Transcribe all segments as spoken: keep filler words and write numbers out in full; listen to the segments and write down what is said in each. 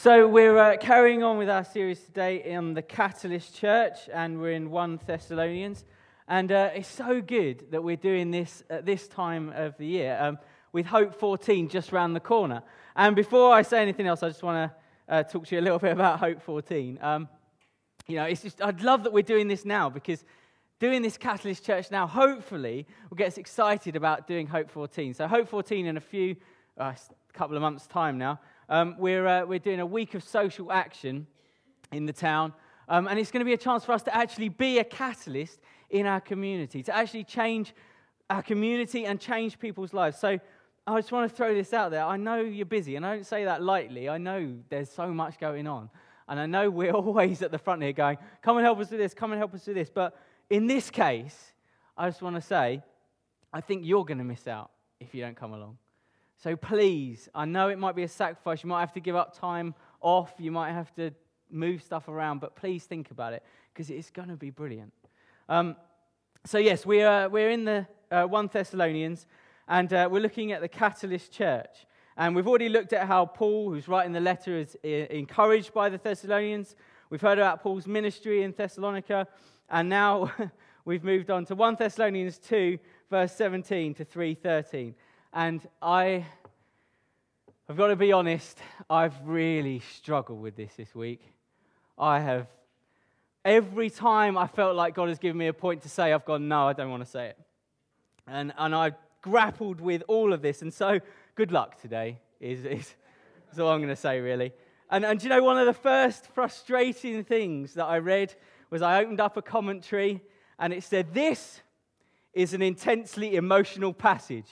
So we're uh, carrying on with our series today in the Catalyst Church, and we're in First Thessalonians. And uh, it's so good that we're doing this at this time of the year um, with Hope fourteen just round the corner. And before I say anything else, I just want to uh, talk to you a little bit about Hope fourteen. Um, you know, it's just I'd love that we're doing this now, because doing this Catalyst Church now, hopefully, will get us excited about doing Hope fourteen. So Hope fourteen in a few, uh, couple of months' time now. Um, we're uh, we're doing a week of social action in the town, um, and it's going to be a chance for us to actually be a catalyst in our community, to actually change our community and change people's lives. So I just want to throw this out there. I know you're busy, and I don't say that lightly. I know there's so much going on, and I know we're always at the front here going, come and help us with this, come and help us with this. But in this case, I just want to say, I think you're going to miss out if you don't come along. So please, I know it might be a sacrifice. You might have to give up time off. You might have to move stuff around. But please think about it, because it's going to be brilliant. Um, so yes, we are, we're in the uh, First Thessalonians, and uh, we're looking at the Catalyst Church. And we've already looked at how Paul, who's writing the letter, is uh, encouraged by the Thessalonians. We've heard about Paul's ministry in Thessalonica. And now we've moved on to First Thessalonians two, verse seventeen to three thirteen. And I, I've got to be honest, I've really struggled with this this week. I have, every time I felt like God has given me a point to say, I've gone, no, I don't want to say it. And and I've grappled with all of this. And so, good luck today, is, is, is all I'm going to say, really. And, and do you know, one of the first frustrating things that I read was I opened up a commentary, and it said, this is an intensely emotional passage.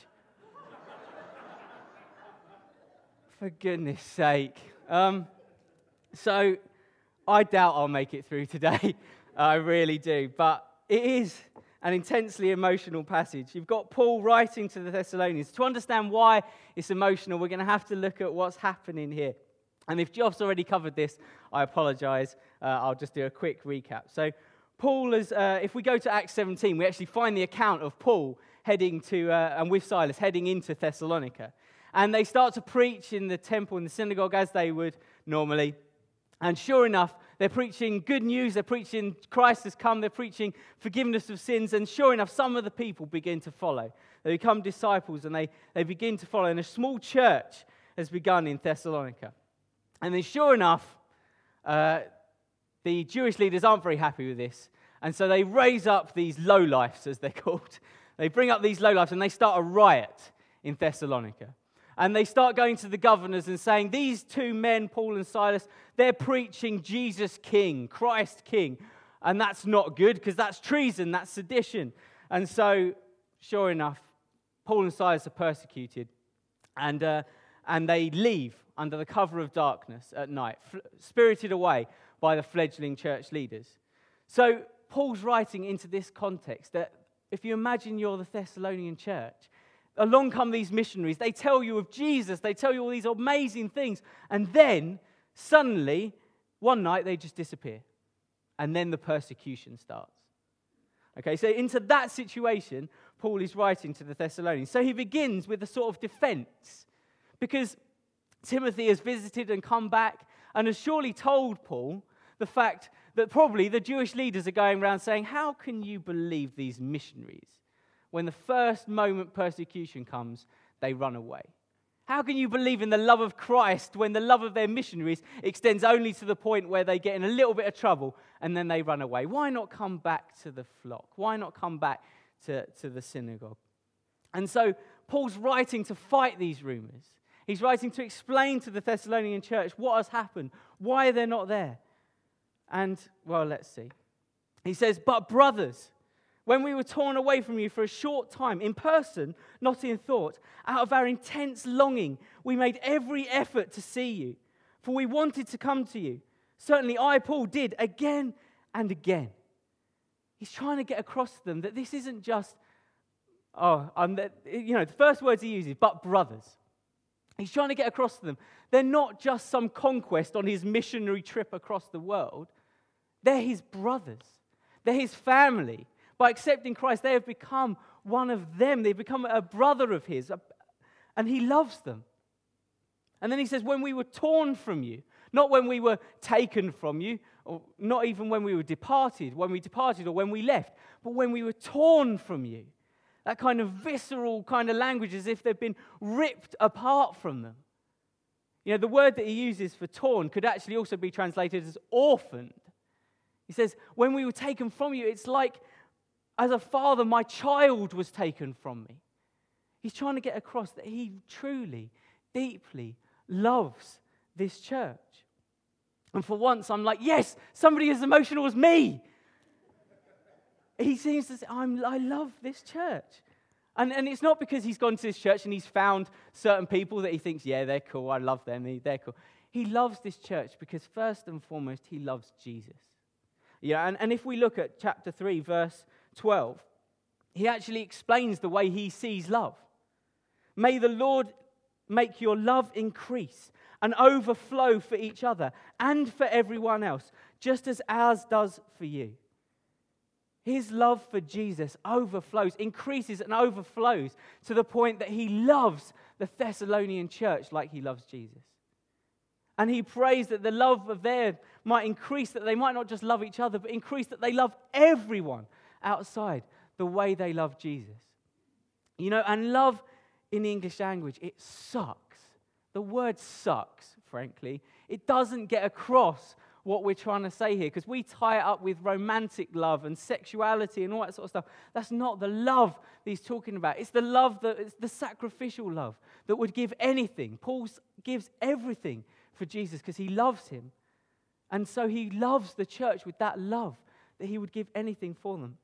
For goodness sake. Um, so, I doubt I'll make it through today. I really do. But it is an intensely emotional passage. You've got Paul writing to the Thessalonians. To understand why it's emotional, we're going to have to look at what's happening here. And if Geoff's already covered this, I apologize. Uh, I'll just do a quick recap. So, Paul is, uh, if we go to Acts seventeen, we actually find the account of Paul heading to, uh, and with Silas, heading into Thessalonica. And they start to preach in the temple, in the synagogue, as they would normally. And sure enough, they're preaching good news. They're preaching Christ has come. They're preaching forgiveness of sins. And sure enough, some of the people begin to follow. They become disciples, and they, they begin to follow. And a small church has begun in Thessalonica. And then sure enough, uh, the Jewish leaders aren't very happy with this. And so they raise up these lowlifes, as they're called. They bring up these lowlifes, and they start a riot in Thessalonica. And they start going to the governors and saying, these two men, Paul and Silas, they're preaching Jesus King, Christ King. And that's not good, because that's treason, that's sedition. And so, sure enough, Paul and Silas are persecuted. And uh, and they leave under the cover of darkness at night, f- spirited away by the fledgling church leaders. So, Paul's writing into this context that if you imagine you're the Thessalonian church, along come these missionaries. They tell you of Jesus. They tell you all these amazing things. And then, suddenly, one night, they just disappear. And then the persecution starts. Okay, so into that situation, Paul is writing to the Thessalonians. So he begins with a sort of defense. Because Timothy has visited and come back and has surely told Paul the fact that probably the Jewish leaders are going around saying, how can you believe these missionaries? When the first moment persecution comes, they run away. How can you believe in the love of Christ when the love of their missionaries extends only to the point where they get in a little bit of trouble and then they run away? Why not come back to the flock? Why not come back to, to the synagogue? And so Paul's writing to fight these rumors. He's writing to explain to the Thessalonian church what has happened, why they're not there. And, well, let's see. He says, but brothers, when we were torn away from you for a short time, in person, not in thought, out of our intense longing, we made every effort to see you, for we wanted to come to you. Certainly I, Paul, did again and again. He's trying to get across to them that this isn't just, oh, um, that, you know, the first words he uses, but brothers. He's trying to get across to them. They're not just some conquest on his missionary trip across the world. They're his brothers. They're his family. By accepting Christ, they have become one of them. They've become a brother of his, and he loves them. And then he says, when we were torn from you, Not when we were taken from you, or not even when we were departed, when we departed or when we left, but when we were torn from you. That kind of visceral kind of language, as if they've been ripped apart from them. You know, the word that he uses for torn could actually also be translated as orphaned. He says, when we were taken from you, it's like, as a father, my child was taken from me. He's trying to get across that he truly, deeply loves this church. And for once, I'm like, yes, somebody as emotional as me. He seems to say, I'm, I love this church. And, and it's not because he's gone to this church and he's found certain people that he thinks, yeah, they're cool, I love them, they're cool. He loves this church because first and foremost, he loves Jesus. Yeah, and, and if we look at chapter three, verse twelve, he actually explains the way he sees love. May the Lord make your love increase and overflow for each other and for everyone else, just as ours does for you. His love for Jesus overflows, increases and overflows to the point that he loves the Thessalonian church like he loves Jesus. And he prays that the love of theirs might increase, that they might not just love each other, but increase that they love everyone outside the way they love Jesus. You know, and love in the English language, it sucks. The word sucks, frankly. It doesn't get across what we're trying to say here, because we tie it up with romantic love and sexuality and all that sort of stuff. That's not the love that he's talking about. It's the love, that it's the sacrificial love that would give anything. Paul gives everything for Jesus because he loves him. And so he loves the church with that love, that he would give anything for them.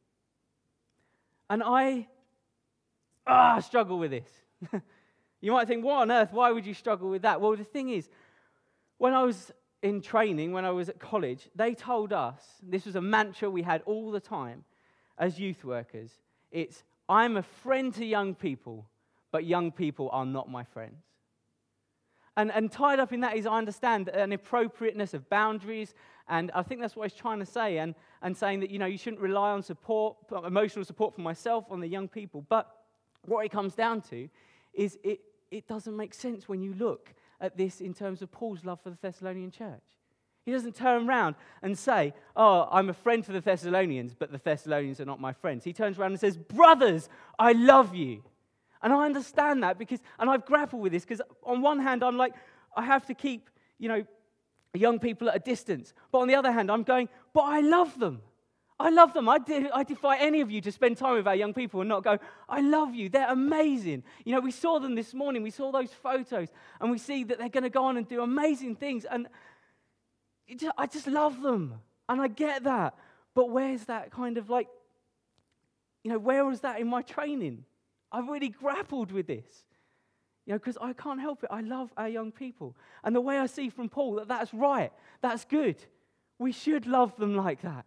And I ah, struggle with this. You might think, what on earth, why would you struggle with that? Well, the thing is, when I was in training, when I was at college, they told us, this was a mantra we had all the time as youth workers, it's, I'm a friend to young people, but young people are not my friends. And, and tied up in that is, I understand an appropriateness of boundaries, and I think that's what he's trying to say, and, and saying that, you know, you shouldn't rely on support, emotional support for myself on the young people. But what it comes down to is it, it doesn't make sense when you look at this in terms of Paul's love for the Thessalonian church. He doesn't turn around and say, oh, I'm a friend for the Thessalonians, but the Thessalonians are not my friends. He turns around and says, brothers, I love you. And I understand that because, and I've grappled with this, because on one hand, I'm like, I have to keep, you know, young people at a distance. But on the other hand, I'm going, but I love them. I love them. I, de- I defy any of you to spend time with our young people and not go, I love you. They're amazing. You know, we saw them this morning. We saw those photos, and we see that they're going to go on and do amazing things. And it just, I just love them. And I get that. But where's that kind of like, you know, where was that in my training? I've really grappled with this. You know, because I can't help it. I love our young people. And the way I see from Paul that that's right, that's good. We should love them like that.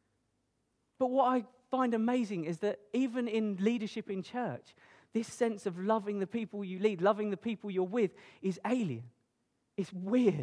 But what I find amazing is that even in leadership in church, this sense of loving the people you lead, loving the people you're with, is alien. It's weird.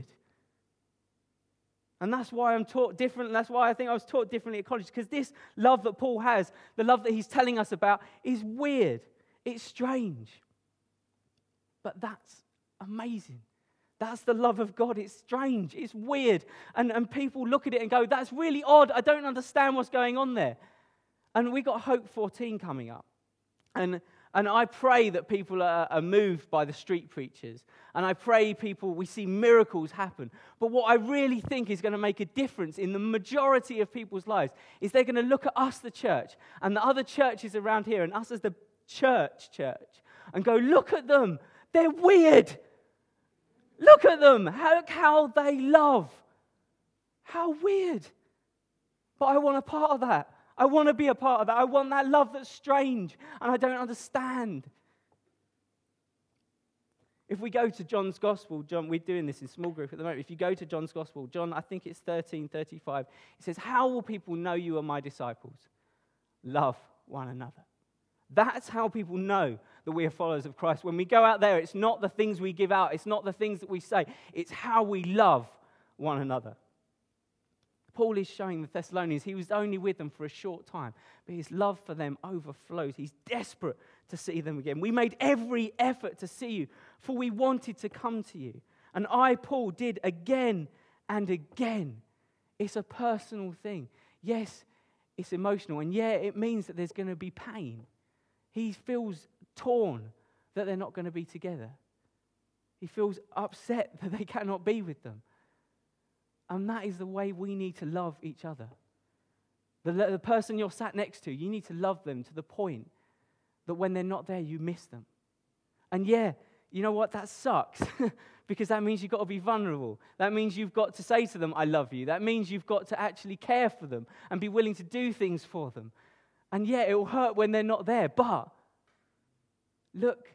And that's why I'm taught different. That's why I think I was taught differently at college, because this love that Paul has, the love that he's telling us about, is weird. It's strange. But that's amazing. That's the love of God. It's strange. It's weird. And, and people look at it and go, that's really odd. I don't understand what's going on there. And we got Hope fourteen coming up. And, and I pray that people are, are moved by the street preachers. And I pray people, we see miracles happen. But what I really think is going to make a difference in the majority of people's lives is they're going to look at us, the church, and the other churches around here, and us as the church church, and go, look at them. They're weird. Look at them. Look how they love. How weird. But I want a part of that. I want to be a part of that. I want that love that's strange and I don't understand. If we go to John's Gospel, John, we're doing this in small group at the moment. If you go to John's Gospel, John, I think it's thirteen thirty-five, it says, how will people know you are my disciples? Love one another. That's how people know that we are followers of Christ. When we go out there, it's not the things we give out. It's not the things that we say. It's how we love one another. Paul is showing the Thessalonians he was only with them for a short time, but his love for them overflows. He's desperate to see them again. We made every effort to see you, for we wanted to come to you. And I, Paul, did again and again. It's a personal thing. Yes, it's emotional, and yeah, it means that there's going to be pain. He feels torn that they're not going to be together. He feels upset that they cannot be with them. And that is the way we need to love each other. The, the person you're sat next to, you need to love them to the point that when they're not there, you miss them. And yeah, you know what? That sucks. Because that means you've got to be vulnerable. That means you've got to say to them, I love you. That means you've got to actually care for them and be willing to do things for them. And yeah, it will hurt when they're not there. But look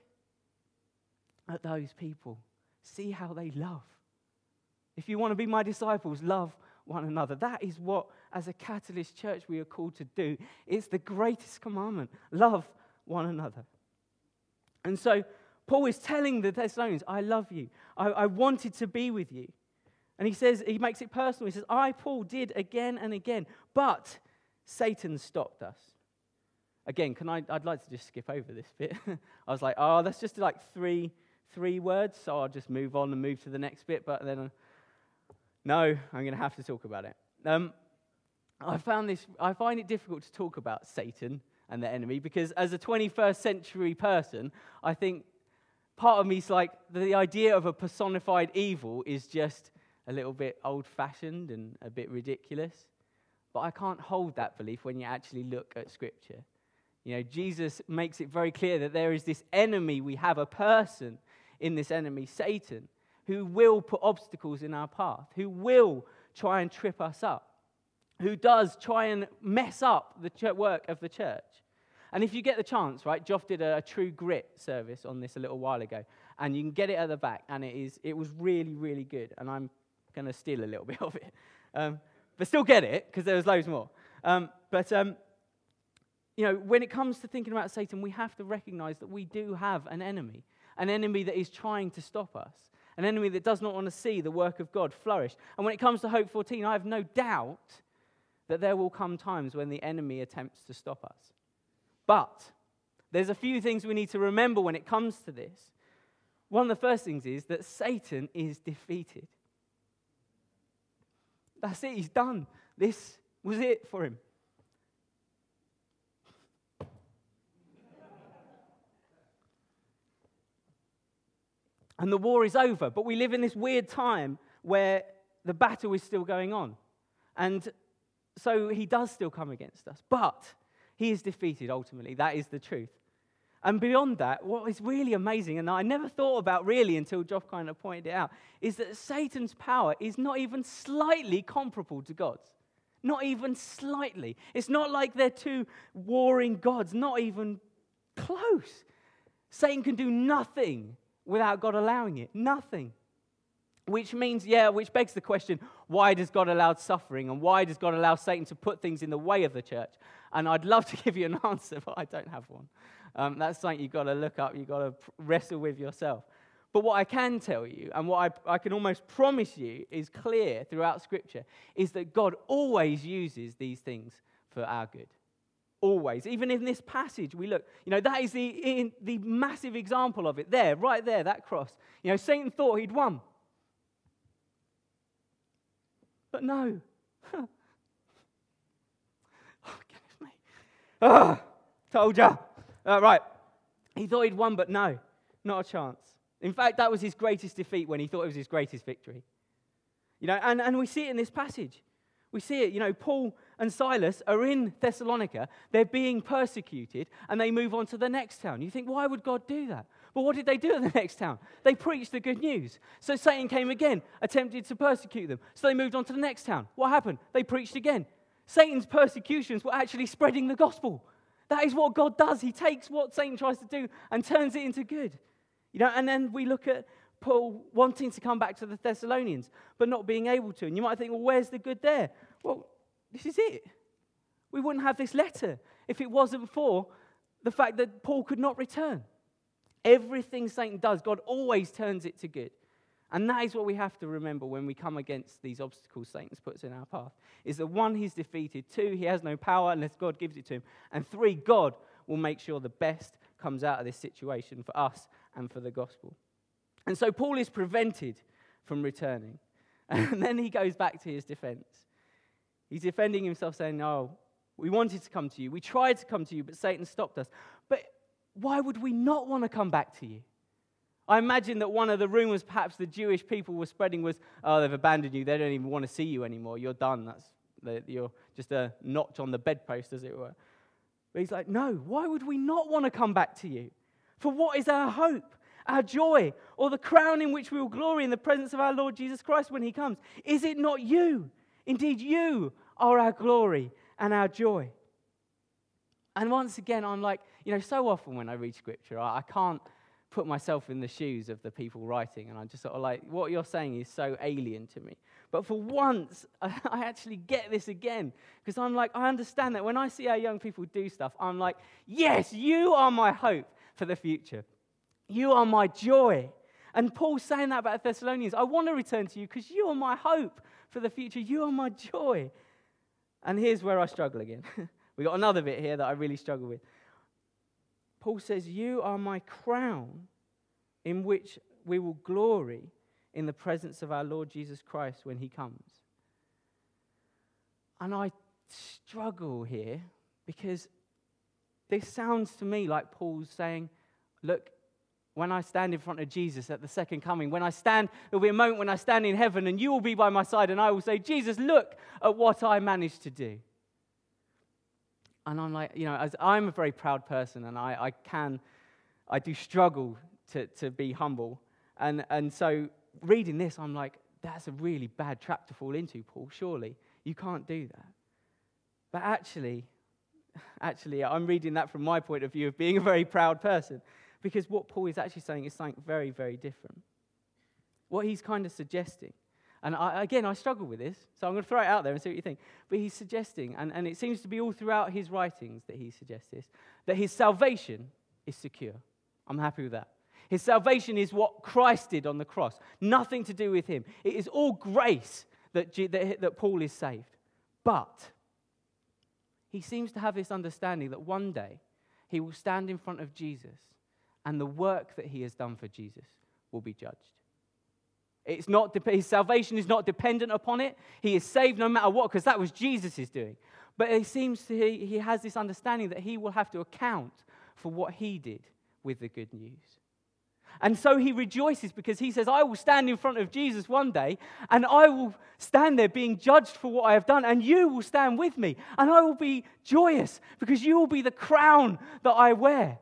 at those people. See how they love. If you want to be my disciples, love one another. That is what, as a Catalyst church, we are called to do. It's the greatest commandment. Love one another. And so, Paul is telling the Thessalonians, I love you. I, I wanted to be with you. And he says, he makes it personal. He says, I, Paul, did again and again, but Satan stopped us. Again, can I, I'd like to just skip over this bit. I was like, oh, that's just like three, three words, so I'll just move on and move to the next bit. But then, uh, no, I'm going to have to talk about it. Um, I found this, I find it difficult to talk about Satan and the enemy, because as a twenty-first century person, I think part of me is like, the idea of a personified evil is just a little bit old-fashioned and a bit ridiculous. But I can't hold that belief when you actually look at Scripture. You know, Jesus makes it very clear that there is this enemy. We have a person in this enemy, Satan, who will put obstacles in our path, who will try and trip us up, who does try and mess up the work of the church. And if you get the chance, right, Joff did a, a True Grit service on this a little while ago, and you can get it at the back, and it is it was really, really good, and I'm going to steal a little bit of it. Um, but still get it, because there was loads more. Um, but, um, you know, when it comes to thinking about Satan, we have to recognize that we do have an enemy, an enemy that is trying to stop us, an enemy that does not want to see the work of God flourish. And when it comes to Hope fourteen, I have no doubt that there will come times when the enemy attempts to stop us. But there's a few things we need to remember when it comes to this. One of the first things is that Satan is defeated. That's it, he's done. This was it for him. And the war is over, but we live in this weird time where the battle is still going on. And so he does still come against us, but he is defeated ultimately. That is the truth. And beyond that, what is really amazing, and I never thought about really until Joff kind of pointed it out, is that Satan's power is not even slightly comparable to God's. Not even slightly. It's not like they're two warring gods, not even close. Satan can do nothing without God allowing it. Nothing. Which means, yeah, which begs the question, why does God allow suffering, and why does God allow Satan to put things in the way of the church? And I'd love to give you an answer, but I don't have one. Um, that's something you've got to look up, you've got to wrestle with yourself. But what I can tell you, and what I, I can almost promise you is clear throughout Scripture, is that God always uses these things for our good. Always. Even in this passage, we look, you know, that is the, in, the massive example of it there, right there, that cross. You know, Satan thought he'd won. But no. Oh, goodness me. Oh, told ya. Uh, right. He thought he'd won, but no, not a chance. In fact, that was his greatest defeat when he thought it was his greatest victory. You know, and, and we see it in this passage. We see it, you know, Paul and Silas are in Thessalonica. They're being persecuted, and they move on to the next town. You think, why would God do that? But what did they do at the next town? They preached the good news. So Satan came again, attempted to persecute them. So they moved on to the next town. What happened? They preached again. Satan's persecutions were actually spreading the gospel. That is what God does. He takes what Satan tries to do and turns it into good. You know, and then we look at Paul wanting to come back to the Thessalonians, but not being able to. And you might think, well, where's the good there? Well, this is it. We wouldn't have this letter if it wasn't for the fact that Paul could not return. Everything Satan does, God always turns it to good. And that is what we have to remember when we come against these obstacles Satan puts in our path. Is that one, he's defeated. Two, he has no power unless God gives it to him. And three, God will make sure the best comes out of this situation for us and for the gospel. And so Paul is prevented from returning. And then he goes back to his defense. He's defending himself, saying, "Oh, we wanted to come to you. We tried to come to you, but Satan stopped us. But why would we not want to come back to you?" I imagine that one of the rumors perhaps the Jewish people were spreading was, "Oh, they've abandoned you. They don't even want to see you anymore. You're done. That's You're just a notch on the bedpost, as it were." But he's like, "No, why would we not want to come back to you? For what is our hope, our joy, or the crown in which we will glory in the presence of our Lord Jesus Christ when he comes? Is it not you? Indeed, you are our glory and our joy." And once again, I'm like, you know, so often when I read Scripture, I, I can't put myself in the shoes of the people writing, and I'm just sort of like, what you're saying is so alien to me. But for once, I, I actually get this again, because I'm like, I understand that when I see our young people do stuff, I'm like, yes, you are my hope for the future. You are my joy. And Paul's saying that about the Thessalonians. I want to return to you because you are my hope for the future. You are my joy. And here's where I struggle again. We got another bit here that I really struggle with. Paul says, "You are my crown in which we will glory in the presence of our Lord Jesus Christ when he comes." And I struggle here because this sounds to me like Paul's saying, look, when I stand in front of Jesus at the second coming, when I stand, there'll be a moment when I stand in heaven and you will be by my side and I will say, "Jesus, look at what I managed to do." And I'm like, you know, as I'm a very proud person, and I, I can, I do struggle to, to be humble. And, and so reading this, I'm like, that's a really bad trap to fall into, Paul. Surely you can't do that. But actually, actually, I'm reading that from my point of view of being a very proud person, because what Paul is actually saying is something very, very different. What he's kind of suggesting. And I, again, I struggle with this, so I'm going to throw it out there and see what you think. But he's suggesting, and, and it seems to be all throughout his writings that he suggests this, that his salvation is secure. I'm happy with that. His salvation is what Christ did on the cross. Nothing to do with him. It is all grace that, G, that, that Paul is saved. But he seems to have this understanding that one day he will stand in front of Jesus and the work that he has done for Jesus will be judged. It's not, his salvation is not dependent upon it. He is saved no matter what, because that was Jesus' doing. But it seems to, he, he has this understanding that he will have to account for what he did with the good news. And so he rejoices because he says, I will stand in front of Jesus one day, and I will stand there being judged for what I have done, and you will stand with me, and I will be joyous because you will be the crown that I wear.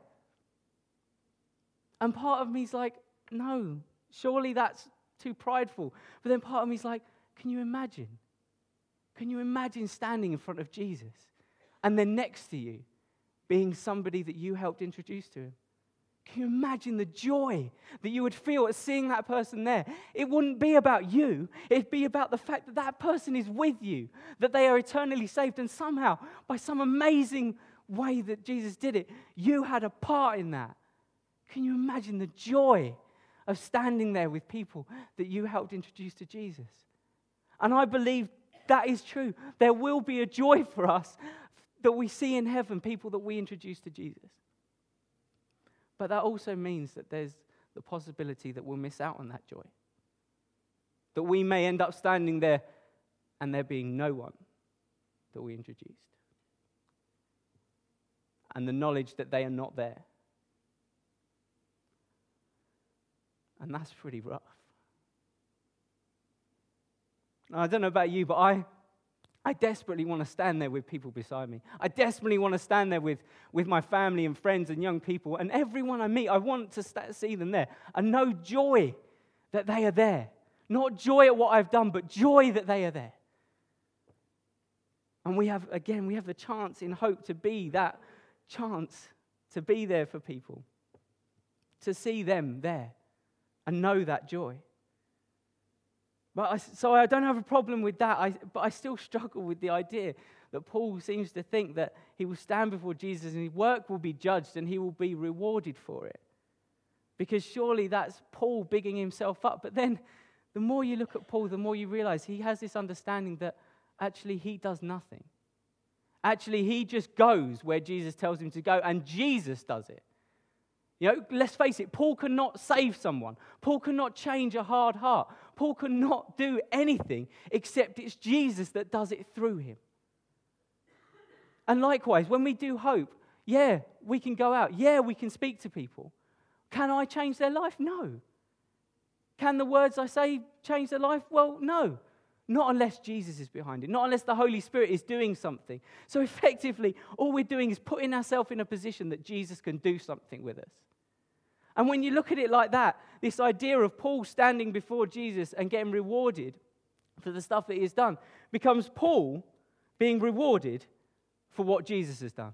And part of me's like, no, surely that's too prideful. But then part of me's like, can you imagine? Can you imagine standing in front of Jesus and then next to you being somebody that you helped introduce to him? Can you imagine the joy that you would feel at seeing that person there? It wouldn't be about you. It'd be about the fact that that person is with you, that they are eternally saved, and somehow, by some amazing way that Jesus did it, you had a part in that. Can you imagine the joy of standing there with people that you helped introduce to Jesus? And I believe that is true. There will be a joy for us that we see in heaven, people that we introduce to Jesus. But that also means that there's the possibility that we'll miss out on that joy. That we may end up standing there and there being no one that we introduced. And the knowledge that they are not there. And that's pretty rough. Now, I don't know about you, but I, I desperately want to stand there with people beside me. I desperately want to stand there with, with my family and friends and young people. And everyone I meet, I want to st- see them there. And know joy that they are there. Not joy at what I've done, but joy that they are there. And we have, again, we have the chance in hope to be that chance to be there for people. To see them there. And know that joy. But I, so I don't have a problem with that, I, but I still struggle with the idea that Paul seems to think that he will stand before Jesus and his work will be judged and he will be rewarded for it. Because surely that's Paul bigging himself up. But then the more you look at Paul, the more you realize he has this understanding that actually he does nothing. Actually, he just goes where Jesus tells him to go, and Jesus does it. You know, let's face it, Paul cannot save someone. Paul cannot change a hard heart. Paul cannot do anything except it's Jesus that does it through him. And likewise, when we do hope, yeah, we can go out. Yeah, we can speak to people. Can I change their life? No. Can the words I say change their life? Well, no. Not unless Jesus is behind it. Not unless the Holy Spirit is doing something. So effectively, all we're doing is putting ourselves in a position that Jesus can do something with us. And when you look at it like that, this idea of Paul standing before Jesus and getting rewarded for the stuff that he has done becomes Paul being rewarded for what Jesus has done.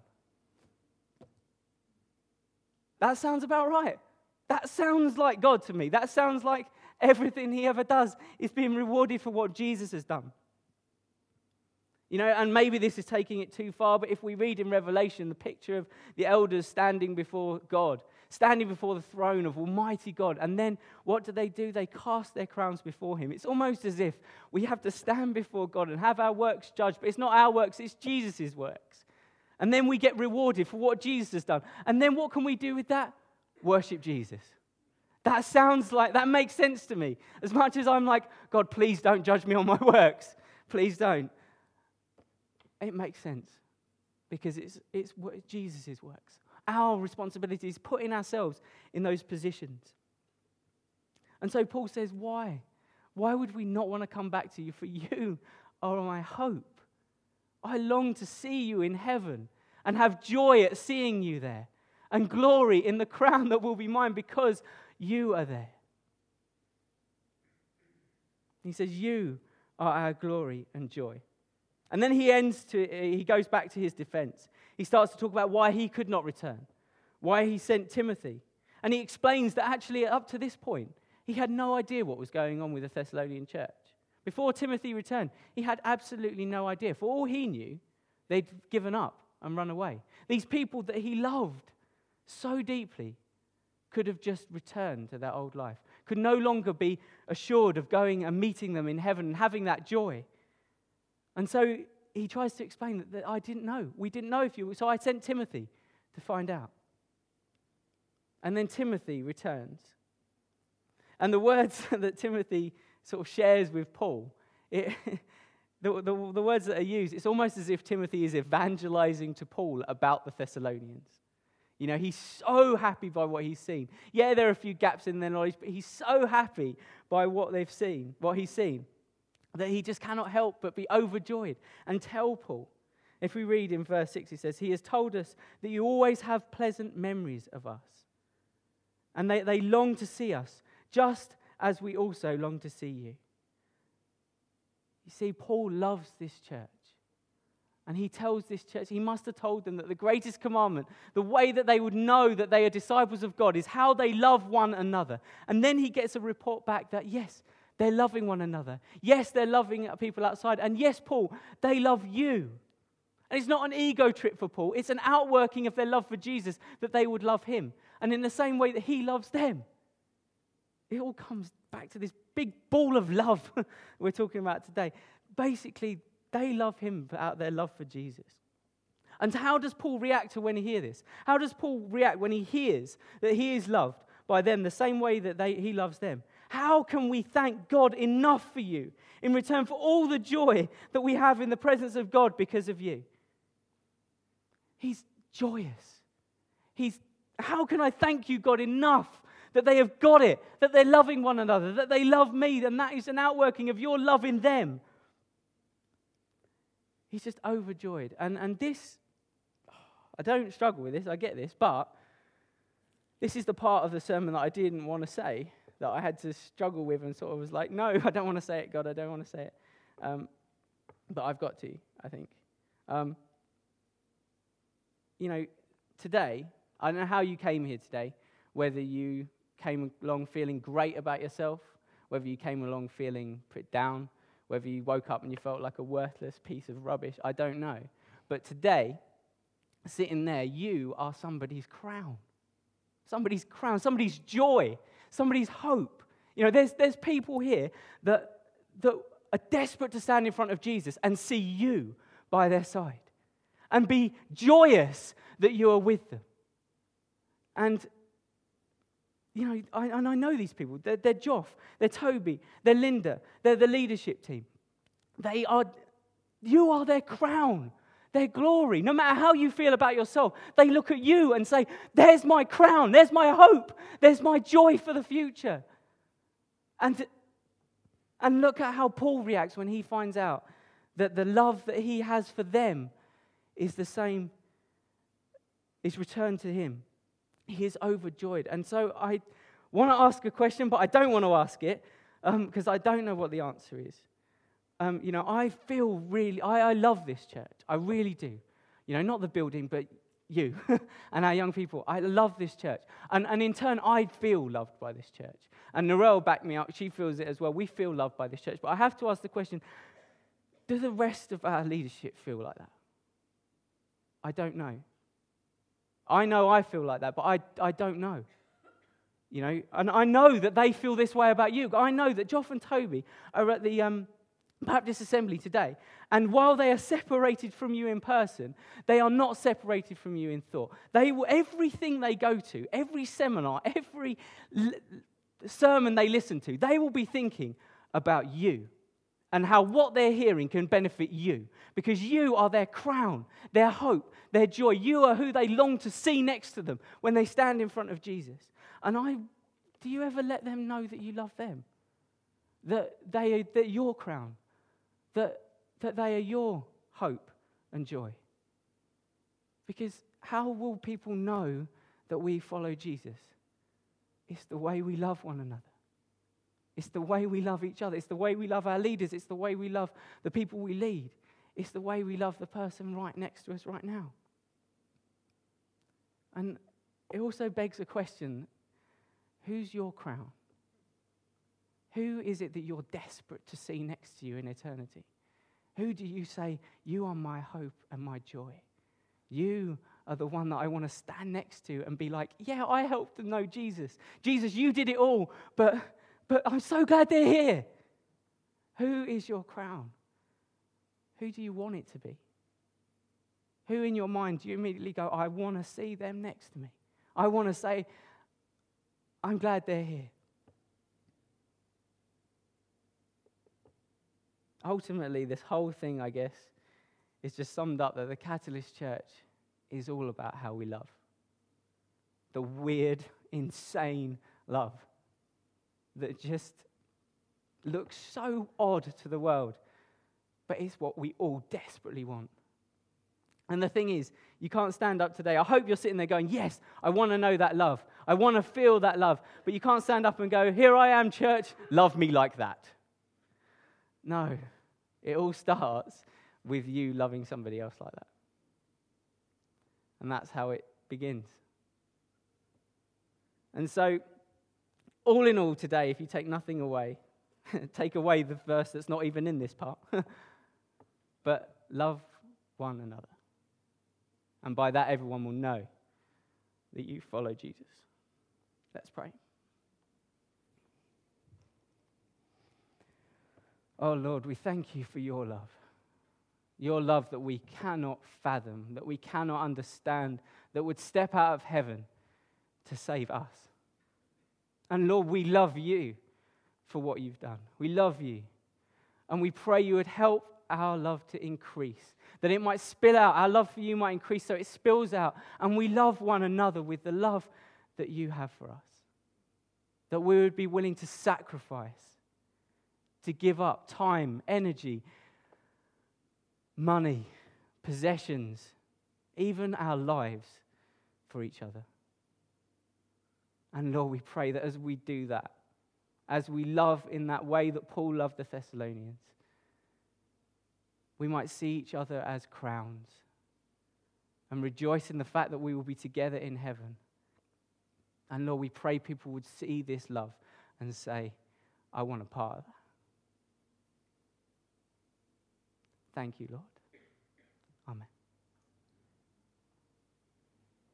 That sounds about right. That sounds like God to me. That sounds like everything he ever does is being rewarded for what Jesus has done. You know, and maybe this is taking it too far, but if we read in Revelation the picture of the elders standing before God, standing before the throne of Almighty God, and then what do they do? They cast their crowns before him. It's almost as if we have to stand before God and have our works judged, but it's not our works, it's Jesus' works. And then we get rewarded for what Jesus has done. And then what can we do with that? Worship Jesus. That sounds like, that makes sense to me. As much as I'm like, God, please don't judge me on my works. Please don't. It makes sense because it's it's Jesus' works. Our responsibility is putting ourselves in those positions. And so Paul says, why? Why would we not want to come back to you? For you are my hope. I long to see you in heaven and have joy at seeing you there and glory in the crown that will be mine because you are there. He says, you are our glory and joy. And then he ends to, he goes back to his defense. He starts to talk about why he could not return, why he sent Timothy. And he explains that actually up to this point, he had no idea what was going on with the Thessalonian church. Before Timothy returned, he had absolutely no idea. For all he knew, they'd given up and run away. These people that he loved so deeply could have just returned to their old life, could no longer be assured of going and meeting them in heaven and having that joy. And so he tries to explain that, that I didn't know. We didn't know if you were. So I sent Timothy to find out. And then Timothy returns. And the words that Timothy sort of shares with Paul, it, the, the, the words that are used, it's almost as if Timothy is evangelizing to Paul about the Thessalonians. You know, he's so happy by what he's seen. Yeah, there are a few gaps in their knowledge, but he's so happy by what they've seen, what he's seen, that he just cannot help but be overjoyed and tell Paul. If we read in verse six, it says, he has told us that you always have pleasant memories of us. And they, they long to see us, just as we also long to see you. You see, Paul loves this church. And he tells this church, he must have told them that the greatest commandment, the way that they would know that they are disciples of God, is how they love one another. And then he gets a report back that, yes, they're loving one another. Yes, they're loving people outside. And yes, Paul, they love you. And it's not an ego trip for Paul. It's an outworking of their love for Jesus that they would love him. And in the same way that he loves them. It all comes back to this big ball of love we're talking about today. Basically, they love him out of their love for Jesus. And how does Paul react to when he hears this? How does Paul react when he hears that he is loved by them the same way that they, he loves them? How can we thank God enough for you in return for all the joy that we have in the presence of God because of you? He's joyous. He's, how can I thank you, God, enough that they have got it, that they're loving one another, that they love me, and that is an outworking of your love in them. He's just overjoyed. And, and this, I don't struggle with this, I get this, but this is the part of the sermon that I didn't want to say, that I had to struggle with and sort of was like, no, I don't want to say it, God, I don't want to say it. Um, but I've got to, I think. Um, you know, today, I don't know how you came here today, whether you came along feeling great about yourself, whether you came along feeling put down, whether you woke up and you felt like a worthless piece of rubbish, I don't know. But today, sitting there, you are somebody's crown. Somebody's crown, somebody's joy, somebody's hope. You know, there's there's people here that that are desperate to stand in front of Jesus and see you by their side and be joyous that you are with them. And you know, I, and I know these people. They're, they're Joff, they're Toby, they're Linda, they're the leadership team. They are, you are their crown, their glory. No matter how you feel about yourself, they look at you and say, there's my crown, there's my hope, there's my joy for the future. And, and look at how Paul reacts when he finds out that the love that he has for them is the same, is returned to him. He is overjoyed. And so I want to ask a question, but I don't want to ask it because um, I don't know what the answer is. Um, you know, I feel really, I, I love this church. I really do. You know, not the building, but you and our young people. I love this church. And, and in turn, I feel loved by this church. And Narelle backed me up. She feels it as well. We feel loved by this church. But I have to ask the question, do the rest of our leadership feel like that? I don't know. I know I feel like that, but I, I don't know. You know, and I know that they feel this way about you. I know that Joff and Toby are at the um, Baptist Assembly today, and while they are separated from you in person, they are not separated from you in thought. They will, everything they go to, every seminar, every l- sermon they listen to, they will be thinking about you and how what they're hearing can benefit you, because you are their crown, their hope, their joy. You are who they long to see next to them when they stand in front of Jesus. And I, do you ever let them know that you love them? That they are that your crown, that, that they are your hope and joy? Because how will people know that we follow Jesus? It's the way we love one another. It's the way we love each other. It's the way we love our leaders. It's the way we love the people we lead. It's the way we love the person right next to us right now. And it also begs a question, who's your crown? Who is it that you're desperate to see next to you in eternity? Who do you say, you are my hope and my joy? You are the one that I want to stand next to and be like, yeah, I helped them know Jesus. Jesus, you did it all, but... But I'm so glad they're here. Who is your crown? Who do you want it to be? Who in your mind do you immediately go, I want to see them next to me? I want to say, I'm glad they're here. Ultimately, this whole thing, I guess, is just summed up that the Catalyst Church is all about how we love. The weird, insane love that just looks so odd to the world, but it's what we all desperately want. And the thing is, you can't stand up today. I hope you're sitting there going, yes, I want to know that love. I want to feel that love. But you can't stand up and go, here I am, church, love me like that. No, it all starts with you loving somebody else like that. And that's how it begins. And so, all in all today, if you take nothing away, take away the verse that's not even in this part, but love one another. And by that, everyone will know that you follow Jesus. Let's pray. Oh Lord, we thank you for your love. Your love that we cannot fathom, that we cannot understand, that would step out of heaven to save us. And Lord, we love you for what you've done. We love you. And we pray you would help our love to increase, that it might spill out. Our love for you might increase so it spills out. And we love one another with the love that you have for us. That we would be willing to sacrifice, to give up time, energy, money, possessions, even our lives for each other. And Lord, we pray that as we do that, as we love in that way that Paul loved the Thessalonians, we might see each other as crowns and rejoice in the fact that we will be together in heaven. And Lord, we pray people would see this love and say, I want a part of that. Thank you, Lord. Amen.